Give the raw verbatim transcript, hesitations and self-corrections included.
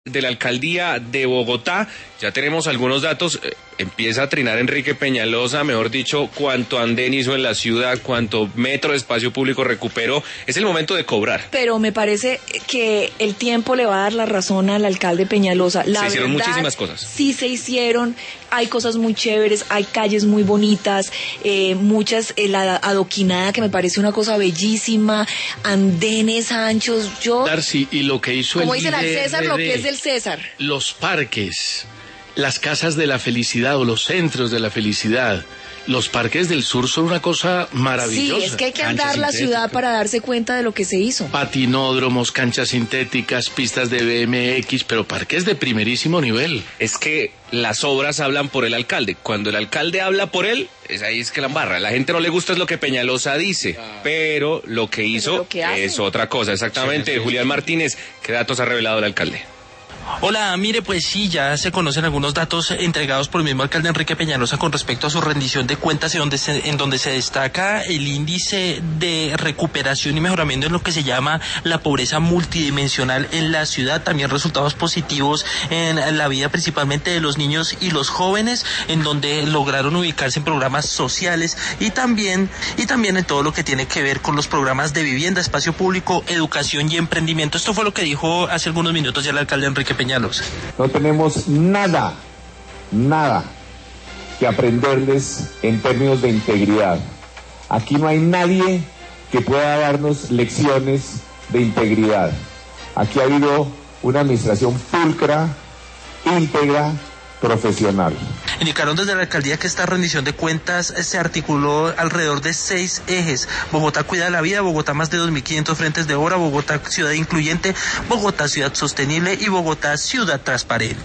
de la alcaldía de Bogotá. Ya tenemos algunos datos. Eh, empieza a trinar Enrique Peñalosa, mejor dicho, cuánto andén hizo en la ciudad, cuánto metro de espacio público recuperó. Es el momento de cobrar. Pero me parece que el tiempo le va a dar la razón al alcalde Peñalosa. La se hicieron verdad, muchísimas cosas. Sí se hicieron, hay cosas muy chéveres, hay calles muy bonitas, eh, muchas, eh, la adoquinada que me parece una cosa bellísima, andenes anchos, yo... Darcy, y lo que hizo como el dicen al César, lo que es del César. Los parques, las casas de la felicidad o los centros de la felicidad, los parques del sur son una cosa maravillosa. Sí, es que hay que andar la ciudad para darse cuenta de lo que se hizo. Patinódromos, canchas sintéticas, pistas de B M X, pero parques de primerísimo nivel. Es que las obras hablan por el alcalde. Cuando el alcalde habla por él, es ahí es que la embarra. A la gente no le gusta es lo que Peñalosa dice, ah. pero lo que hizo lo que es otra cosa. Exactamente. Sí, sí, Julián Martínez, ¿qué datos ha revelado el alcalde? Hola, mire, pues sí, ya se conocen algunos datos entregados por el mismo alcalde Enrique Peñalosa con respecto a su rendición de cuentas en donde se, en donde se destaca el índice de recuperación y mejoramiento en lo que se llama la pobreza multidimensional en la ciudad, también resultados positivos en la vida principalmente de los niños y los jóvenes, en donde lograron ubicarse en programas sociales y también, y también en todo lo que tiene que ver con los programas de vivienda, espacio público, educación y emprendimiento. Esto fue lo que dijo hace algunos minutos ya el alcalde Enrique Peñalosa. No tenemos nada, nada que aprenderles en términos de integridad. Aquí no hay nadie que pueda darnos lecciones de integridad. Aquí ha habido una administración pulcra, íntegra, profesional. Indicaron desde la alcaldía que esta rendición de cuentas se articuló alrededor de seis ejes: Bogotá cuida la vida, Bogotá más de dos mil quinientos frentes de obra, Bogotá ciudad incluyente, Bogotá ciudad sostenible y Bogotá ciudad transparente.